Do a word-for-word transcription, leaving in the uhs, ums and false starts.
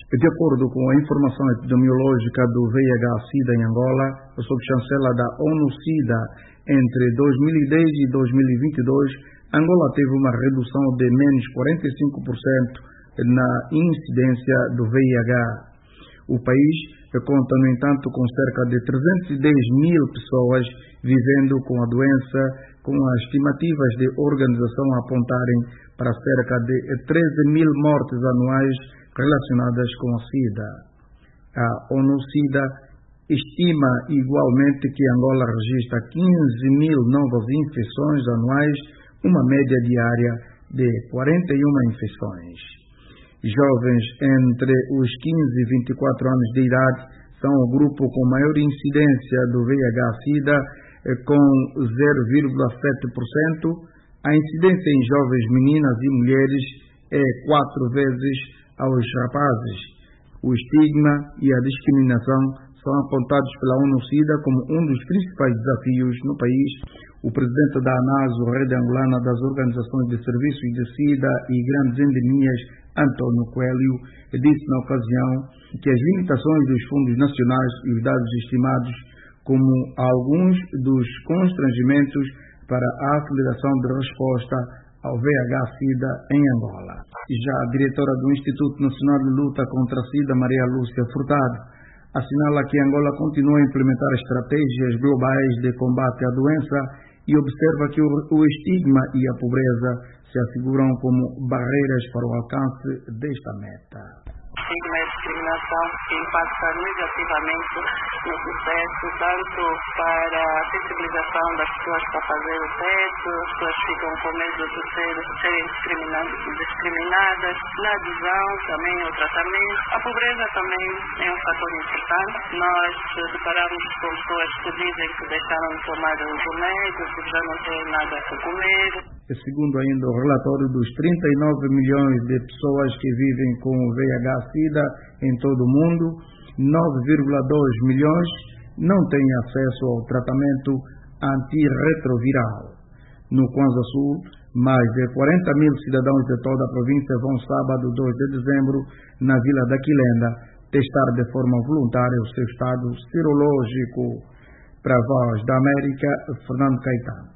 De acordo com a informação epidemiológica do V I H-Sida em Angola, a subchancela da ONU-Sida, entre dois mil e dez e dois mil e vinte e dois, Angola teve uma redução de menos quarenta e cinco por cento na incidência do V I H. O país conta, no entanto, com cerca de trezentas e dez mil pessoas vivendo com a doença, com as estimativas de organização a apontarem para cerca de treze mil mortes anuais relacionadas com a SIDA. A ONU-Sida estima igualmente que Angola registra quinze mil novas infecções anuais, uma média diária de quarenta e uma infecções. Jovens entre os quinze e vinte e quatro anos de idade são o grupo com maior incidência do V I H-Sida, com zero vírgula sete por cento. A incidência em jovens meninas e mulheres é quatro vezes aos rapazes. O estigma e a discriminação são apontados pela ONU-Sida como um dos principais desafios no país. O presidente da ANASO, Rede Angolana das Organizações de Serviços de SIDA e Grandes Endemias, António Coelho, disse na ocasião que as limitações dos fundos nacionais e os dados estimados como alguns dos constrangimentos para a aceleração de resposta ao V I H-Sida em Angola. Já a diretora do Instituto Nacional de Luta contra a SIDA, Maria Lúcia Furtado, assinala que Angola continua a implementar estratégias globais de combate à doença e observa que o, o estigma e a pobreza se afiguram como barreiras para o alcance desta meta. Estigma e discriminação impactam negativamente no sucesso, tanto para a sensibilização das pessoas para fazer o teste, as pessoas ficam com medo de ser, serem discriminadas, na adesão também ao tratamento. A pobreza também é um fator importante. Nós deparamos com pessoas que dizem que deixaram de tomar os remédios, que já não têm nada a comer. Segundo ainda o relatório dos trinta e nove milhões de pessoas que vivem com o V I H-Sida em todo o mundo, nove vírgula dois milhões não têm acesso ao tratamento antirretroviral. No Kwanza Sul, mais de quarenta mil cidadãos de toda a província vão sábado dois de dezembro na Vila da Quilenda testar de forma voluntária o seu estado serológico. Para a Voz da América, Fernando Caetano.